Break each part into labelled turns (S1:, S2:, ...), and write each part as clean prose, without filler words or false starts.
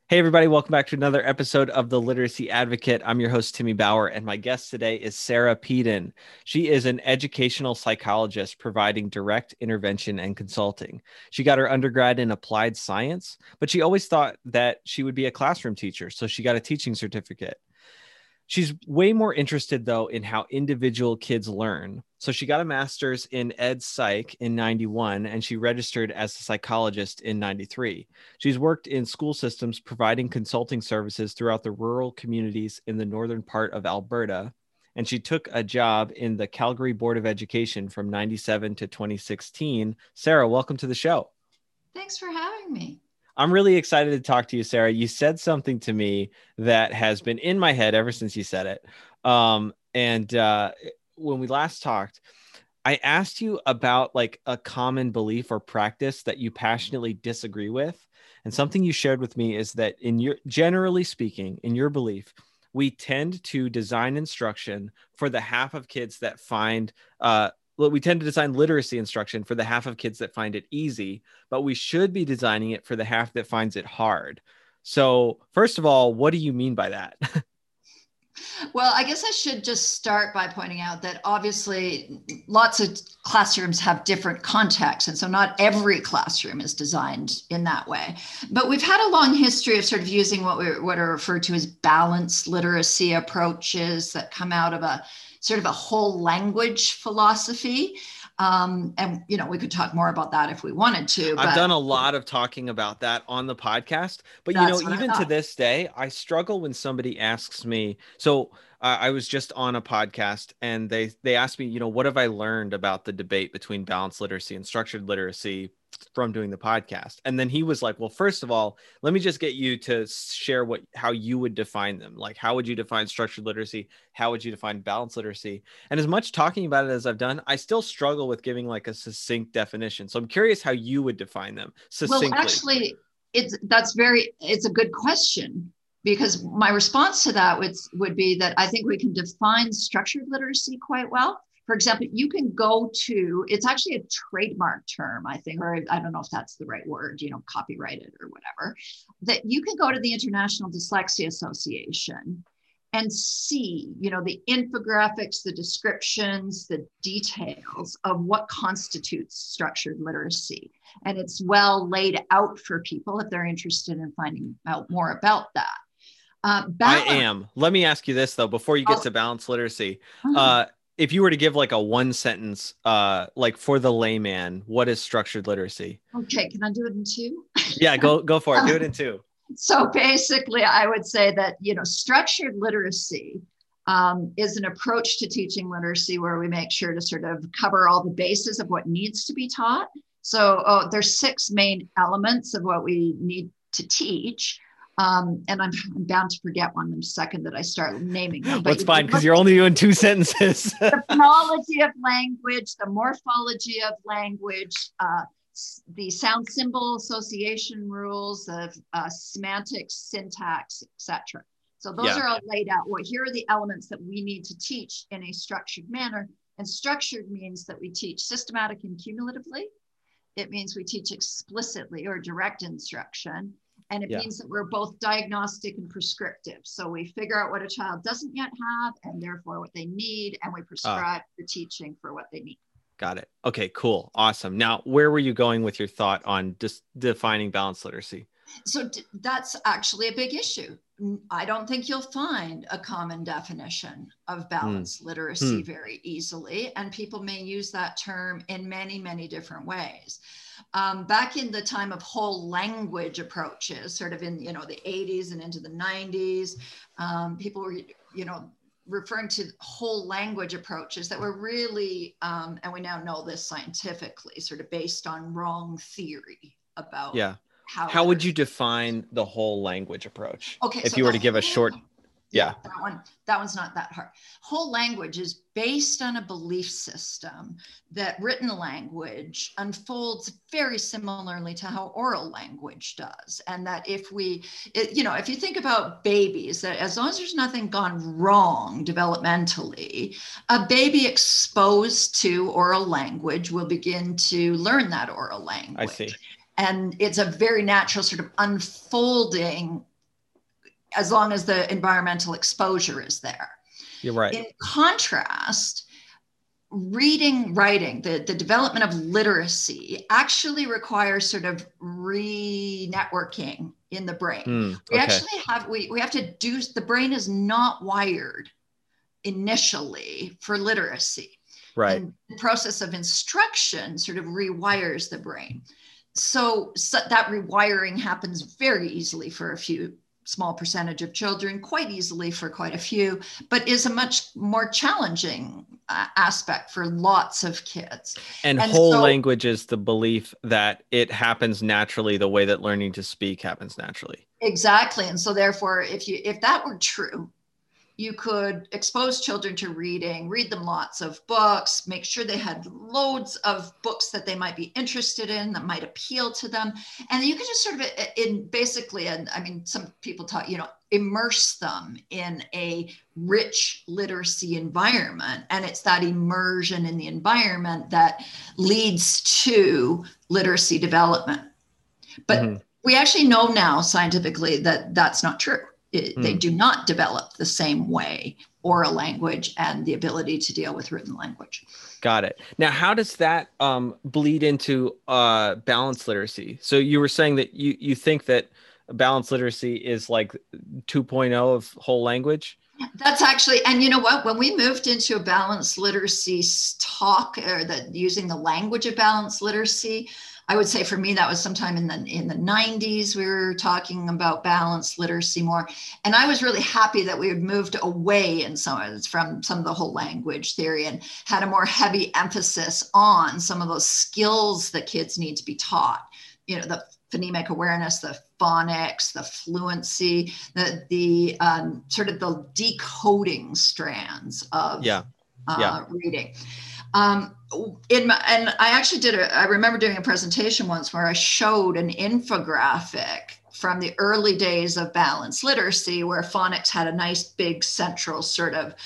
S1: Hey, everybody, welcome back to another episode of The Literacy Advocate. I'm your host, Timmy Bauer, and my guest today is Sarah Peden. She is an educational psychologist providing direct intervention and consulting. She got her undergrad in applied science, but she always thought that she would be a classroom teacher, so she got a teaching certificate. She's way more interested, though, in how individual kids learn. So she got a master's in ed psych in 91, and she registered as a psychologist in 93. She's worked in school systems providing consulting services throughout the rural communities in the northern part of Alberta. And she took a job in the Calgary Board of Education from 97 to 2016. Sarah, welcome to the show.
S2: Thanks for having me.
S1: I'm really excited to talk to you, Sarah. You said something to me that has been in my head ever since you said it. And when we last talked, I asked you about like a common belief or practice that you passionately disagree with. And something you shared with me is that generally speaking, in your belief, we tend to design instruction for the half of kids that find we tend to design literacy instruction for the half of kids that find it easy, but we should be designing it for the half that finds it hard. So, first of all, what do you mean by that?
S2: Well, I guess I should just start by pointing out that obviously lots of classrooms have different contexts. And so not every classroom is designed in that way. But we've had a long history of sort of using what are referred to as balanced literacy approaches that come out of a sort of a whole language philosophy. And, we could talk more about that if we wanted to.
S1: I've
S2: But
S1: done a lot of talking about that on the podcast, but
S2: that's what I
S1: even to
S2: thought.
S1: this day, I struggle when somebody asks me. So I was just on a podcast and they asked me, what have I learned about the debate between balanced literacy and structured literacy from doing the podcast? And then he was like, well, first of all, let me just get you to share how you would define them. Like, how would you define structured literacy? How would you define balanced literacy? And as much talking about it as I've done, I still struggle with giving like a succinct definition. So I'm curious how you would define them
S2: Well,
S1: succinctly.
S2: actually, it's a good question because my response to that would be that I think we can define structured literacy quite well. For example, you can go to, it's actually a trademark term, I think, or I don't know if that's the right word, copyrighted or whatever, that you can go to the International Dyslexia Association and see, the infographics, the descriptions, the details of what constitutes structured literacy. And it's well laid out for people if they're interested in finding out more about that.
S1: I am. Let me ask you this though, before you get to balanced literacy. If you were to give like a one sentence, like for the layman, what is structured literacy?
S2: Okay, can I do it in two?
S1: Yeah, go for it. Do it in two.
S2: So basically, I would say that, structured literacy is an approach to teaching literacy where we make sure to sort of cover all the bases of what needs to be taught. So there's six main elements of what we need to teach. And I'm bound to forget one in a second that I start naming them.
S1: But it's fine because you're only doing two sentences.
S2: The phonology of language, the morphology of language, the sound symbol association rules of semantics, syntax, etc. So those are all laid out. Well, here are the elements that we need to teach in a structured manner. And structured means that we teach systematic and cumulatively. It means we teach explicitly or direct instruction. And it means that we're both diagnostic and prescriptive. So we figure out what a child doesn't yet have and therefore what they need. And we prescribe the teaching for what they need.
S1: Got it. Okay, cool. Awesome. Now, where were you going with your thought on just defining balanced literacy?
S2: So that's actually a big issue. I don't think you'll find a common definition of balanced literacy very easily. And people may use that term in many, many different ways. Back in the time of whole language approaches, sort of in, the 80s and into the 90s, people were, referring to whole language approaches that were really, and we now know this scientifically, sort of based on wrong theory about
S1: how would you define the whole language approach?
S2: Okay,
S1: if you were to give a short,
S2: that one's not that hard. Whole language is based on a belief system that written language unfolds very similarly to how oral language does. And that if you think about babies, that as long as there's nothing gone wrong developmentally, a baby exposed to oral language will begin to learn that oral language.
S1: I see.
S2: And it's a very natural sort of unfolding as long as the environmental exposure is there.
S1: You're right.
S2: In contrast, reading, writing, the development of literacy actually requires sort of re-networking in the brain. We
S1: Okay.
S2: actually have, we have to do, the brain is not wired initially for literacy.
S1: Right.
S2: And the process of instruction sort of rewires the brain. So that rewiring happens very easily for a few small percentage of children, quite easily for quite a few, but is a much more challenging aspect for lots of kids.
S1: And whole language is the belief that it happens naturally the way that learning to speak happens naturally.
S2: Exactly. And so therefore, if that were true, you could expose children to reading, read them lots of books, make sure they had loads of books that they might be interested in, that might appeal to them. And you could just sort of and I mean, some people talk, immerse them in a rich literacy environment. And it's that immersion in the environment that leads to literacy development. But we actually know now scientifically that that's not true. They do not develop the same way oral language and the ability to deal with written language.
S1: Got it. Now, how does that bleed into balanced literacy? So you were saying that you think that balanced literacy is like 2.0 of whole language?
S2: That's actually, and you know what? When we moved into a balanced literacy talk, or using the language of balanced literacy, I would say for me, that was sometime in the 90s, we were talking about balanced literacy more. And I was really happy that we had moved away from some of the whole language theory and had a more heavy emphasis on some of those skills that kids need to be taught. The phonemic awareness, the phonics, the fluency, the sort of the decoding strands of reading. And I actually I remember doing a presentation once where I showed an infographic from the early days of balanced literacy, where phonics had a nice big central sort of,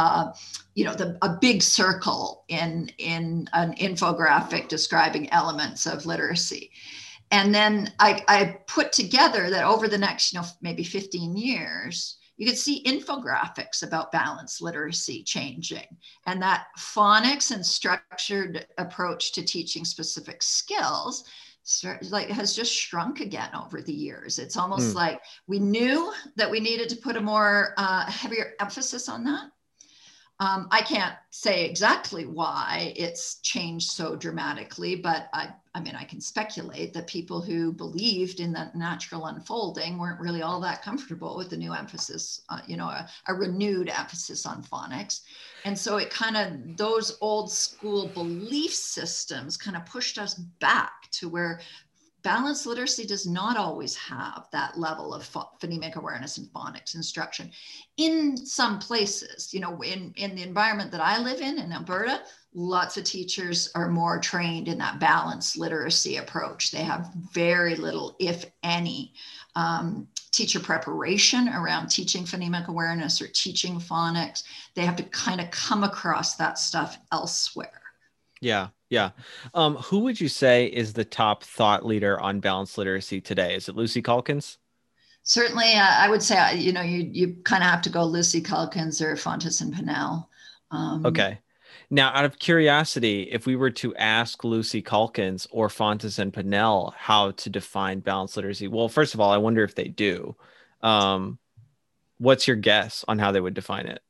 S2: a big circle in an infographic describing elements of literacy. And then I put together that over the next, maybe 15 years, you could see infographics about balanced literacy changing, and that phonics and structured approach to teaching specific skills has just shrunk again over the years. It's almost like we knew that we needed to put a more heavier emphasis on that. I can't say exactly why it's changed so dramatically, but I can speculate that people who believed in that natural unfolding weren't really all that comfortable with the new emphasis, a renewed emphasis on phonics. And so it those old school belief systems kind of pushed us back to where balanced literacy does not always have that level of phonemic awareness and phonics instruction. In some places, in the environment that I live in Alberta, lots of teachers are more trained in that balanced literacy approach. They have very little, if any, teacher preparation around teaching phonemic awareness or teaching phonics. They have to kind of come across that stuff elsewhere.
S1: Yeah. Yeah. Who would you say is the top thought leader on balanced literacy today? Is it Lucy Calkins?
S2: Certainly, I would say, you kind of have to go Lucy Calkins or Fontys and Pinnell.
S1: Okay. Now, out of curiosity, if we were to ask Lucy Calkins or Fontys and Pinnell how to define balanced literacy, well, first of all, I wonder if they do. What's your guess on how they would define it?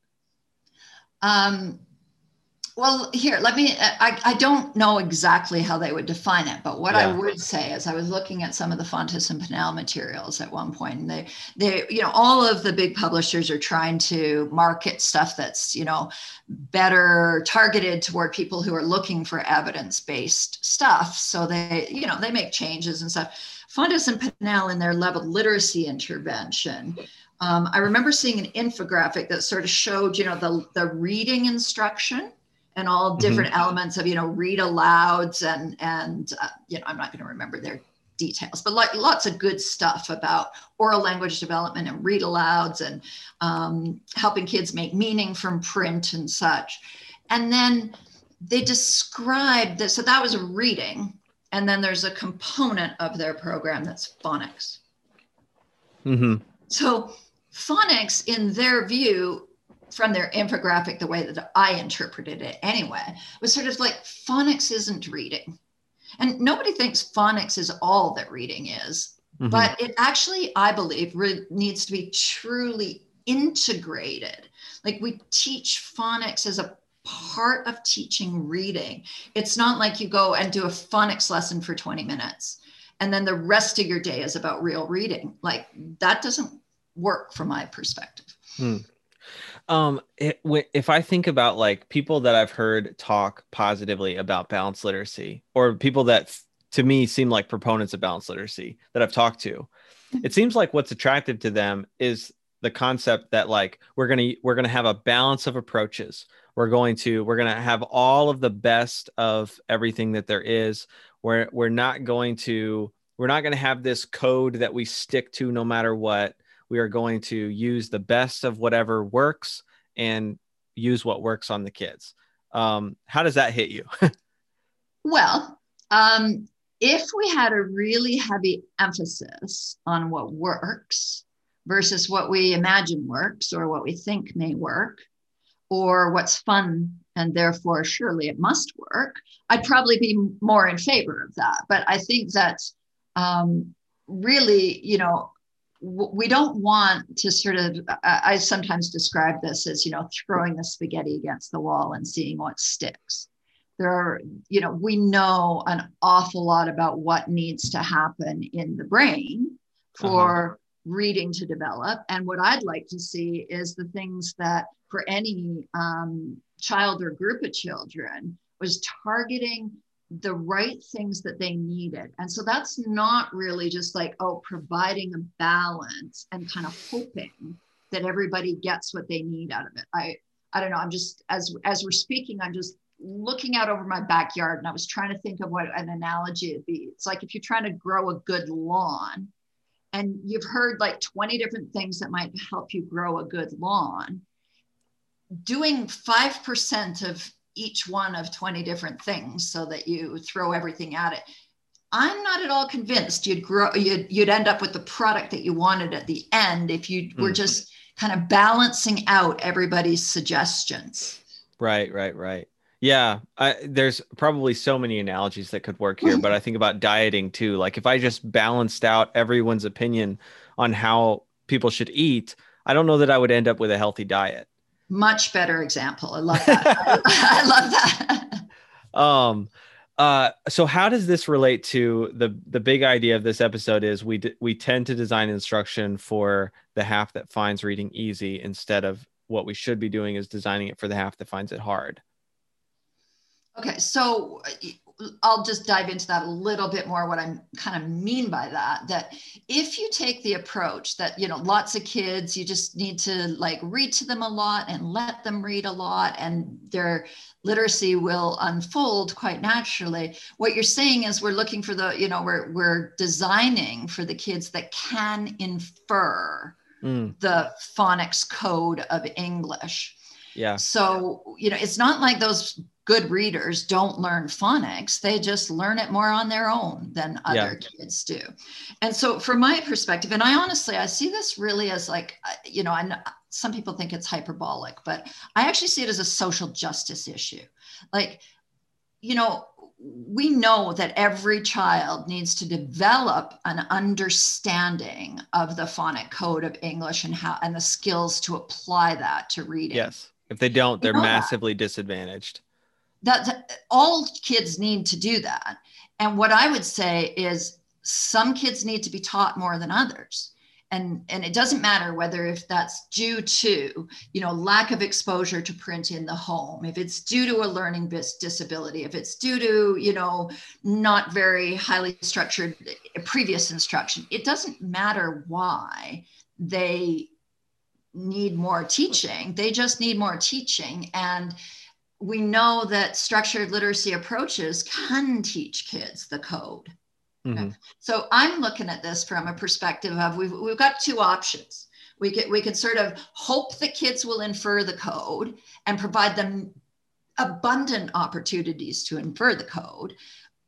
S2: Well, here, I don't know exactly how they would define it, but what I would say is I was looking at some of the Fontys and Pinnell materials at one point, and they, all of the big publishers are trying to market stuff that's, better targeted toward people who are looking for evidence-based stuff. So they make changes and stuff. Fontys and Pinnell in their level literacy intervention, I remember seeing an infographic that sort of showed, the reading instruction and all different elements of, read alouds and I'm not going to remember their details, but lots of good stuff about oral language development and read alouds and helping kids make meaning from print and such. And then they described that. So that was reading. And then there's a component of their program that's phonics. So phonics, in their view, from their infographic, the way that I interpreted it anyway, was sort of like phonics isn't reading. And nobody thinks phonics is all that reading is, but it actually, I believe, needs to be truly integrated. Like we teach phonics as a part of teaching reading. It's not like you go and do a phonics lesson for 20 minutes and then the rest of your day is about real reading. Like that doesn't work from my perspective.
S1: If I think about like people that I've heard talk positively about balanced literacy, or people that to me seem like proponents of balanced literacy that I've talked to, it seems like what's attractive to them is the concept that like we're gonna have a balance of approaches. We're gonna have all of the best of everything that there is. We're not gonna have this code that we stick to no matter what. We are going to use the best of whatever works and use what works on the kids. How does that hit you?
S2: Well, if we had a really heavy emphasis on what works versus what we imagine works or what we think may work or what's fun and therefore surely it must work, I'd probably be more in favor of that. But I think that really, we don't want to sort of, I sometimes describe this as, throwing the spaghetti against the wall and seeing what sticks. There are, we know an awful lot about what needs to happen in the brain for reading to develop. And what I'd like to see is the things that for any child or group of children was targeting the right things that they needed. And so that's not really just like, providing a balance and kind of hoping that everybody gets what they need out of it. I don't know. I'm just, as we're speaking, I'm just looking out over my backyard and I was trying to think of what an analogy would be. It's like if you're trying to grow a good lawn and you've heard like 20 different things that might help you grow a good lawn, doing 5% of each one of 20 different things so that you throw everything at it, I'm not at all convinced you'd end up with the product that you wanted at the end if you were just kind of balancing out everybody's suggestions.
S1: Right. Yeah, there's probably so many analogies that could work here, but I think about dieting too. Like if I just balanced out everyone's opinion on how people should eat, I don't know that I would end up with a healthy diet.
S2: Much better example. I love that. I love
S1: that. So how does this relate to the big idea of this episode is we tend to design instruction for the half that finds reading easy instead of what we should be doing is designing it for the half that finds it hard.
S2: Okay, so I'll just dive into that a little bit more, what I kind of mean by that if you take the approach that, lots of kids, you just need to like read to them a lot and let them read a lot and their literacy will unfold quite naturally. What you're saying is we're looking for we're designing for the kids that can infer the phonics code of English.
S1: Yeah.
S2: So, it's not like those good readers don't learn phonics. They just learn it more on their own than other kids do. And so from my perspective, and I see this really as like, I know some people think it's hyperbolic, but I actually see it as a social justice issue. Like, we know that every child needs to develop an understanding of the phonic code of English and the skills to apply that to reading.
S1: Yes. If they don't, they're massively disadvantaged.
S2: That all kids need to do that. And what I would say is some kids need to be taught more than others. And it doesn't matter whether if that's due to, lack of exposure to print in the home, if it's due to a learning disability, if it's due to, not very highly structured previous instruction. It doesn't matter why they need more teaching. They just need more teaching. And we know that structured literacy approaches can teach kids the code. Okay. So I'm looking at this from a perspective of we've got two options. We could sort of hope that kids will infer the code and provide them abundant opportunities to infer the code.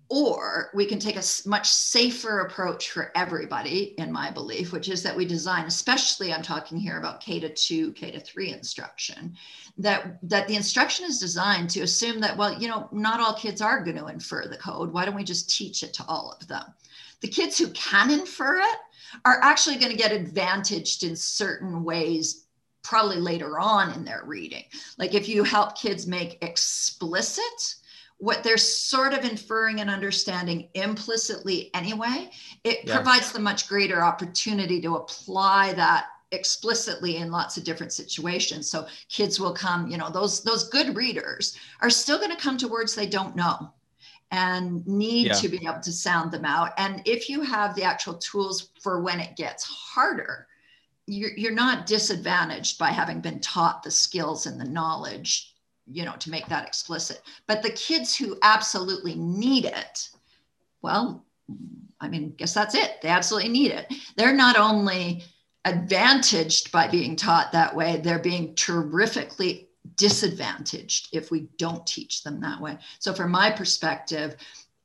S2: Or we can take a much safer approach for everybody, in my belief, which is that we design, especially I'm talking here about K-2, K-3 instruction, that the instruction is designed to assume that, well, not all kids are going to infer the code. Why don't we just teach it to all of them? The kids who can infer it are actually going to get advantaged in certain ways, probably later on in their reading. Like if you help kids make explicit what they're sort of inferring and understanding implicitly anyway, it provides them much greater opportunity to apply that explicitly in lots of different situations. So kids will come, those good readers are still going to come to words they don't know and need to be able to sound them out. And if you have the actual tools for when it gets harder, you're not disadvantaged by having been taught the skills and the knowledge to make that explicit. But the kids who absolutely need it, well, I mean, guess that's it. They absolutely need it. They're not only advantaged by being taught that way, they're being terrifically disadvantaged if we don't teach them that way. So from my perspective,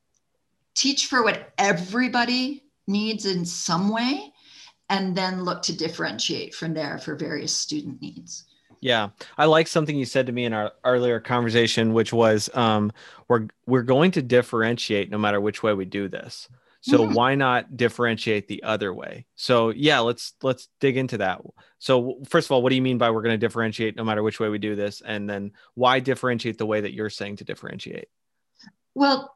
S2: teach for what everybody needs in some way, and then look to differentiate from there for various student needs.
S1: Yeah, I like something you said to me in our earlier conversation, which was we're going to differentiate no matter which way we do this. So why not differentiate the other way? So yeah, let's dig into that. So first of all, what do you mean by we're going to differentiate no matter which way we do this? And then why differentiate the way that you're saying to differentiate?
S2: Well,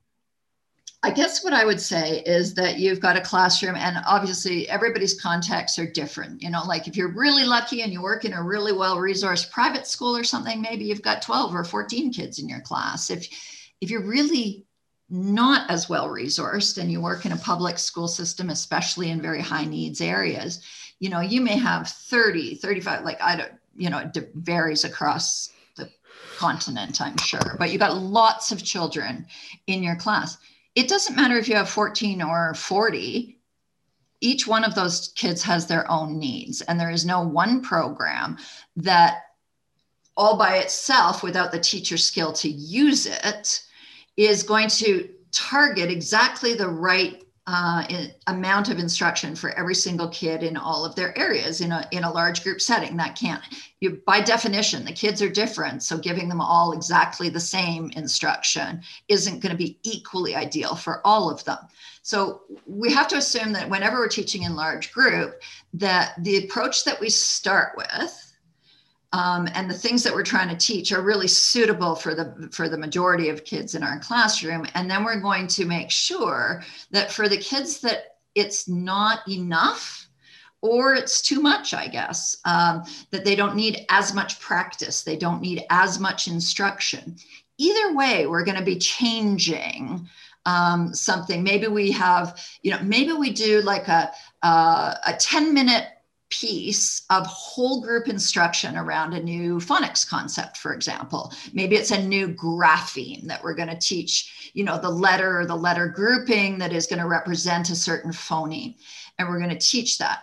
S2: I guess what I would say is that you've got a classroom, and obviously everybody's contexts are different. Like if you're really lucky and you work in a really well-resourced private school or something, maybe you've got 12 or 14 kids in your class. If you're really not as well-resourced and you work in a public school system, especially in very high needs areas, you may have 30, 35, like it varies across the continent, I'm sure, but you've got lots of children in your class. It doesn't matter if you have 14 or 40, each one of those kids has their own needs. And there is no one program that all by itself, without the teacher skill to use it, is going to target exactly the right amount of instruction for every single kid in all of their areas in a large group setting. That can't, by definition, the kids are different. So giving them all exactly the same instruction isn't going to be equally ideal for all of them. So we have to assume that whenever we're teaching in large group, that the approach that we start with and the things that we're trying to teach are really suitable for the majority of kids in our classroom. And then we're going to make sure that for the kids that it's not enough or it's too much, I guess, that they don't need as much practice, they don't need as much instruction. Either way, we're going to be changing something. Maybe we have, maybe we do like a 10-minute piece of whole group instruction around a new phonics concept, for example. Maybe it's a new grapheme that we're going to teach, the letter or the letter grouping that is going to represent a certain phoneme. And we're going to teach that.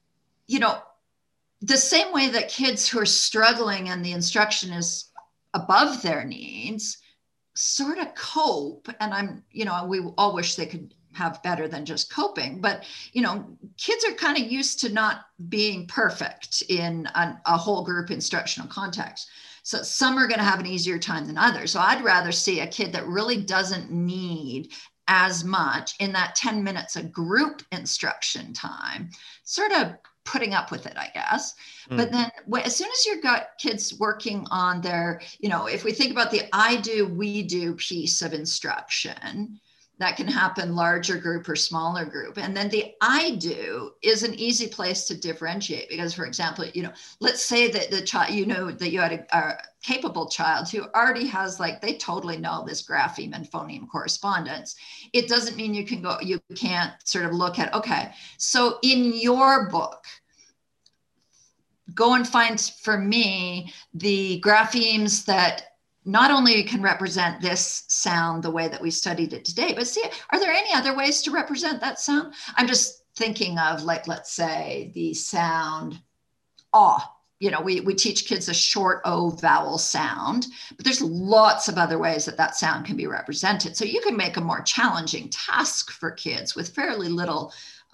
S2: The same way that kids who are struggling and the instruction is above their needs sort of cope. And we all wish they could have better than just coping, but kids are kind of used to not being perfect in a whole group instructional context. So some are going to have an easier time than others. So I'd rather see a kid that really doesn't need as much in that 10 minutes of group instruction time, sort of putting up with it, I guess. But then as soon as you've got kids working on their, if we think about the I do, we do piece of instruction, that can happen larger group or smaller group. And then the I do is an easy place to differentiate because, for example, let's say that the child, that you had a capable child who already has they totally know this grapheme and phoneme correspondence. It doesn't mean you can't sort of look at, okay, so in your book, go and find for me the graphemes that not only can represent this sound the way that we studied it today, but see, are there any other ways to represent that sound? I'm just thinking of let's say the sound aw. we teach kids a short O vowel sound, but there's lots of other ways that that sound can be represented. So you can make a more challenging task for kids with fairly little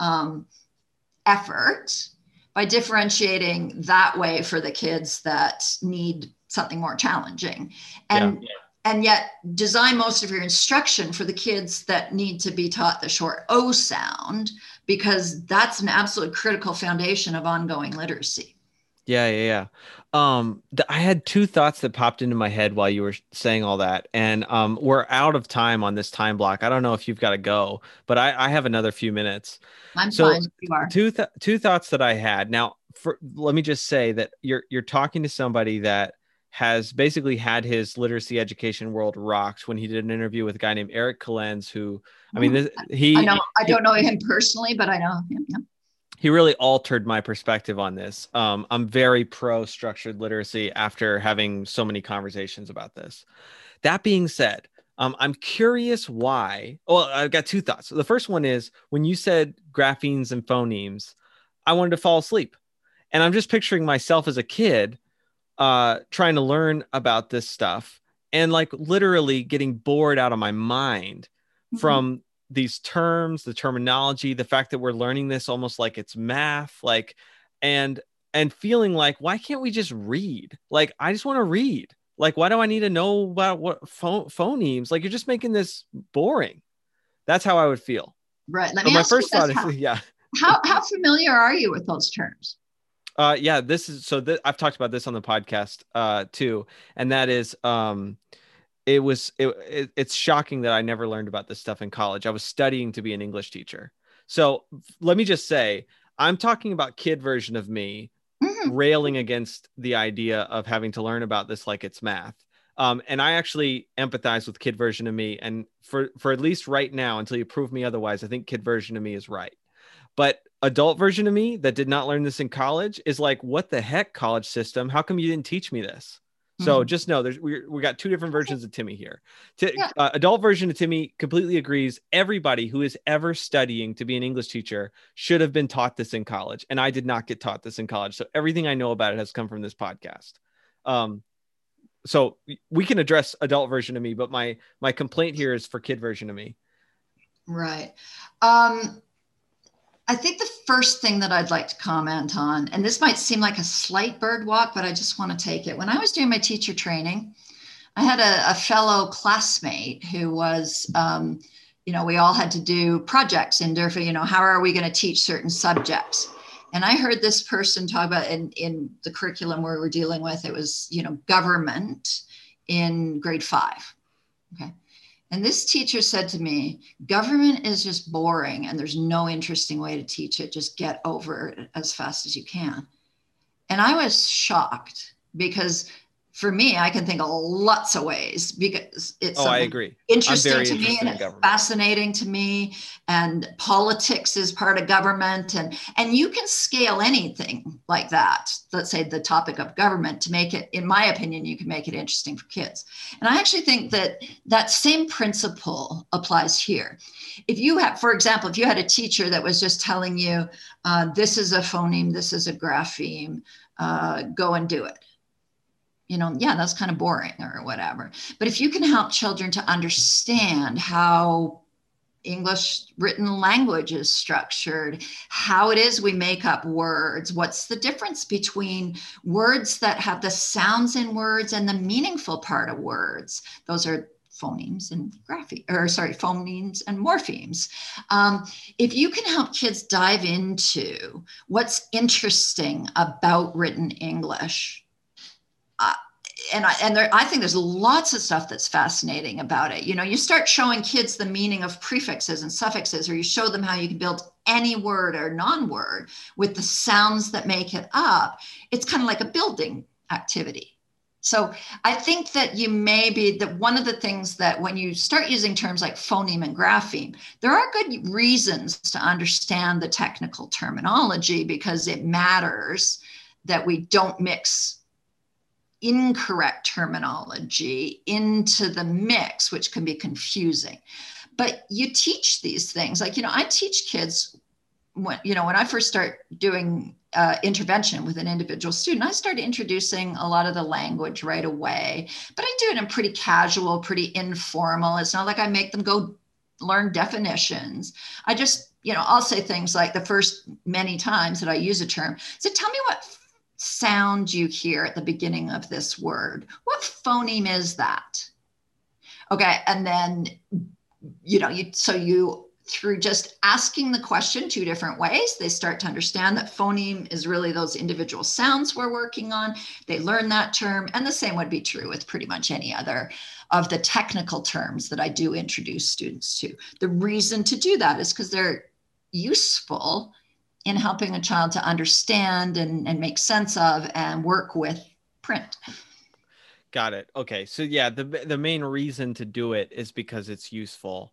S2: effort by differentiating that way for the kids that need something more challenging. And yet design most of your instruction for the kids that need to be taught the short O sound, because that's an absolute critical foundation of ongoing literacy.
S1: Yeah. I had two thoughts that popped into my head while you were saying all that, and we're out of time on this time block. I don't know if you've got to go, but I have another few minutes.
S2: I'm
S1: So
S2: fine if you are.
S1: two thoughts that I had. Now, let me just say that you're talking to somebody that has basically had his literacy education world rocked when he did an interview with a guy named Eric Kalens, who, I mean,
S2: I don't know him personally, but I know him. Yeah.
S1: He really altered my perspective on this. I'm very pro structured literacy after having so many conversations about this. That being said, I'm curious why. Well, I've got two thoughts. The first one is when you said graphemes and phonemes, I wanted to fall asleep. And I'm just picturing myself as a kid trying to learn about this stuff and like literally getting bored out of my mind from these terms, the terminology, the fact that we're learning this almost like it's math, like, and feeling like, why can't we just read? Like, I just want to read. Like, why do I need to know about what phonemes? Like, you're just making this boring. That's how I would feel.
S2: Right. Let
S1: So
S2: me
S1: my
S2: ask you
S1: first
S2: this.
S1: thought is, yeah.
S2: How familiar are you with those terms?
S1: Yeah, this is I've talked about this on the podcast too, and that is it's shocking that I never learned about this stuff in college. I was studying to be an English teacher. So let me just say, I'm talking about kid version of me railing against the idea of having to learn about this like it's math. And I actually empathize with kid version of me. And for at least right now, until you prove me otherwise, I think kid version of me is right. But adult version of me that did not learn this in college is like, what the heck, college system? How come you didn't teach me this? So just know we got two different versions of Timmy here. Adult version of Timmy completely agrees. Everybody who is ever studying to be an English teacher should have been taught this in college. And I did not get taught this in college. So everything I know about it has come from this podcast. So we can address adult version of me, but my complaint here is for kid version of me.
S2: Right. I think the first thing that I'd like to comment on, and this might seem like a slight bird walk, but I just want to take it. When I was doing my teacher training, I had a fellow classmate who was, we all had to do projects in different, how are we going to teach certain subjects? And I heard this person talk about in the curriculum where we're dealing with, it was, government in grade 5. Okay. And this teacher said to me, government is just boring and there's no interesting way to teach it. Just get over it as fast as you can. And I was shocked because for me, I can think of lots of ways because it's
S1: I agree.
S2: Interesting to me and fascinating to me. And politics is part of government. And you can scale anything like that. Let's say the topic of government to make it, in my opinion, you can make it interesting for kids. And I actually think that same principle applies here. If you have, for example, if you had a teacher that was just telling you, this is a phoneme, this is a grapheme, go and do it. That's kind of boring or whatever. But if you can help children to understand how English written language is structured, how it is we make up words, what's the difference between words that have the sounds in words and the meaningful part of words, those are phonemes and phonemes and morphemes. If you can help kids dive into what's interesting about written English, I think there's lots of stuff that's fascinating about it. You start showing kids the meaning of prefixes and suffixes, or you show them how you can build any word or non-word with the sounds that make it up. It's kind of like a building activity. So I think that one of the things that when you start using terms like phoneme and grapheme, there are good reasons to understand the technical terminology because it matters that we don't mix incorrect terminology into the mix, which can be confusing. But you teach these things, like, I teach kids when I first start doing intervention with an individual student, I started introducing a lot of the language right away, but I do it in pretty casual, pretty informal. It's not like I make them go learn definitions. I just, I'll say things like the first many times that I use a term. So tell me what sound you hear at the beginning of this word. What phoneme is that? Okay. And then, through just asking the question two different ways, they start to understand that phoneme is really those individual sounds we're working on. They learn that term. And the same would be true with pretty much any other of the technical terms that I do introduce students to. The reason to do that is because they're useful in helping a child to understand and make sense of and work with print.
S1: Got it. Okay. So yeah, the main reason to do it is because it's useful.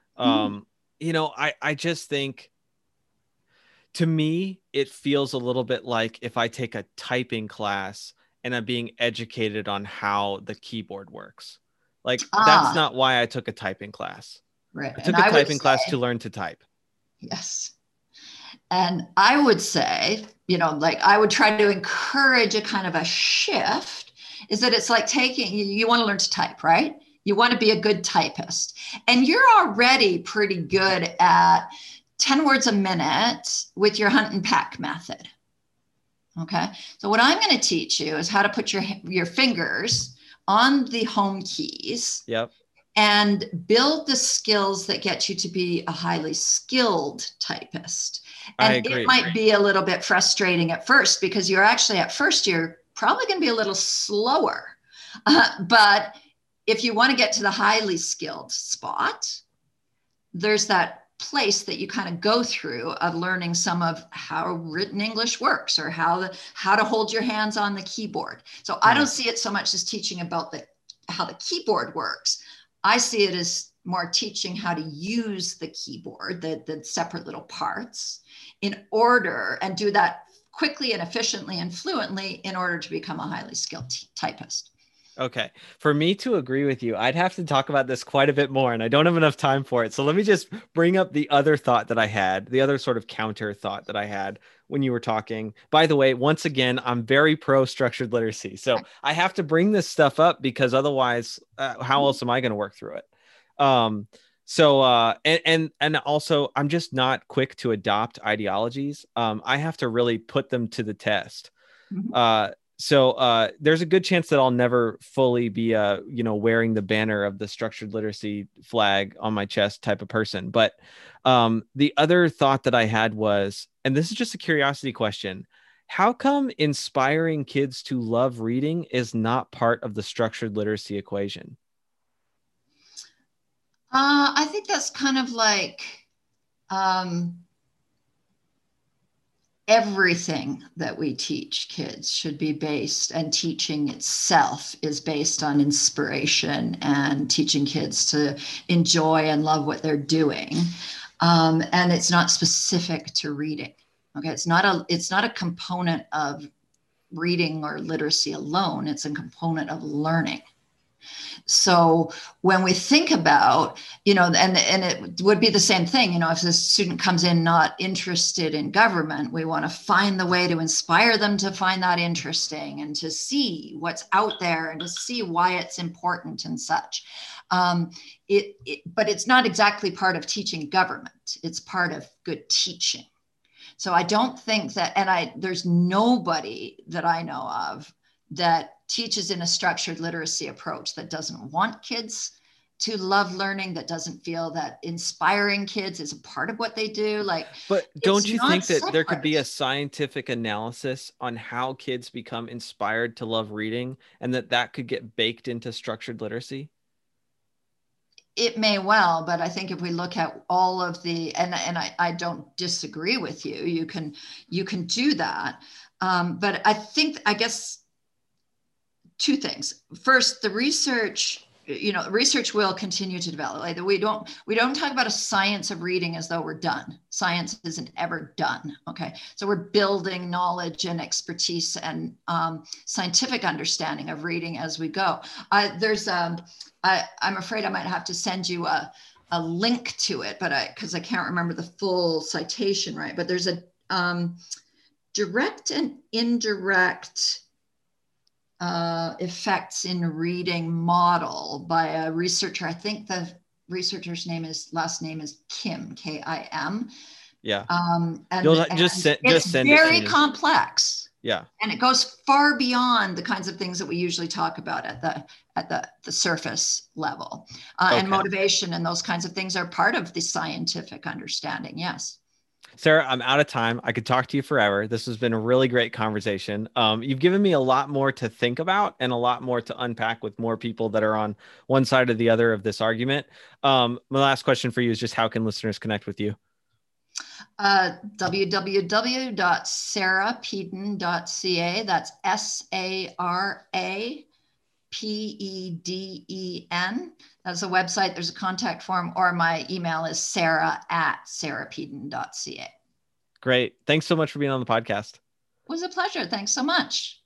S1: I just think, to me, it feels a little bit like if I take a typing class and I'm being educated on how the keyboard works. Like, that's not why I took a typing class.
S2: Right.
S1: I took a typing class to learn to type.
S2: Yes. And I would say, I would try to encourage a kind of a shift, is that it's like you want to learn to type, right? You want to be a good typist. And you're already pretty good at 10 words a minute with your hunt and peck method. Okay. So what I'm going to teach you is how to put your fingers on the home keys.
S1: Yep.
S2: And build the skills that get you to be a highly skilled typist. And it might be a little bit frustrating at first because you're probably going to be a little slower. But if you want to get to the highly skilled spot, there's that place that you kind of go through of learning some of how written English works or how to hold your hands on the keyboard. So I don't see it so much as teaching about how the keyboard works. I see it as more teaching how to use the keyboard, the separate little parts, in order, and do that quickly and efficiently and fluently in order to become a highly skilled typist.
S1: Okay. For me to agree with you, I'd have to talk about this quite a bit more, and I don't have enough time for it. So let me just bring up the other thought that I had, the other sort of counter thought that I had when you were talking. By the way, once again, I'm very pro structured literacy. So I have to bring this stuff up because otherwise, how else am I going to work through it? And also, I'm just not quick to adopt ideologies. I have to really put them to the test. So there's a good chance that I'll never fully be wearing the banner of the structured literacy flag on my chest type of person. But the other thought that I had was, and this is just a curiosity question, how come inspiring kids to love reading is not part of the structured literacy equation?
S2: I think that's kind of like everything that we teach kids should be based, and teaching itself is based on inspiration and teaching kids to enjoy and love what they're doing. And it's not specific to reading. Okay. It's not a component of reading or literacy alone. It's a component of learning. So when we think about, and it would be the same thing, if the student comes in not interested in government, we want to find the way to inspire them to find that interesting and to see what's out there and to see why it's important and such. But it's not exactly part of teaching government. It's part of good teaching. So I don't think that, there's nobody that I know of that teaches in a structured literacy approach that doesn't want kids to love learning, that doesn't feel that inspiring kids is a part of what they do.
S1: But don't you think that there could be a scientific analysis on how kids become inspired to love reading, and that could get baked into structured literacy?
S2: It may well, but I think if we look at all of and I don't disagree with you, you can do that. But I guess two things. First, the research will continue to develop. Like, we don't talk about a science of reading as though we're done. Science isn't ever done. Okay. So we're building knowledge and expertise and scientific understanding of reading as we go. I'm afraid I might have to send you a link to it, but because I can't remember the full citation, right? But there's a direct and indirect effects in reading model by a researcher. I think the researcher's last name is Kim, Kim.
S1: Yeah.
S2: And
S1: just
S2: it's
S1: send
S2: very
S1: it to me.
S2: complex.
S1: Yeah.
S2: And it goes far beyond the kinds of things that we usually talk about at the surface level. Okay. And motivation and those kinds of things are part of the scientific understanding. Yes.
S1: Sarah, I'm out of time. I could talk to you forever. This has been a really great conversation. You've given me a lot more to think about and a lot more to unpack with more people that are on one side or the other of this argument. My last question for you is just how can listeners connect with you?
S2: www.sarapeden.ca. That's SARAPEDEN. That's a website. There's a contact form, or my email is sarah@sarapeden.ca.
S1: Great. Thanks so much for being on the podcast.
S2: It was a pleasure. Thanks so much.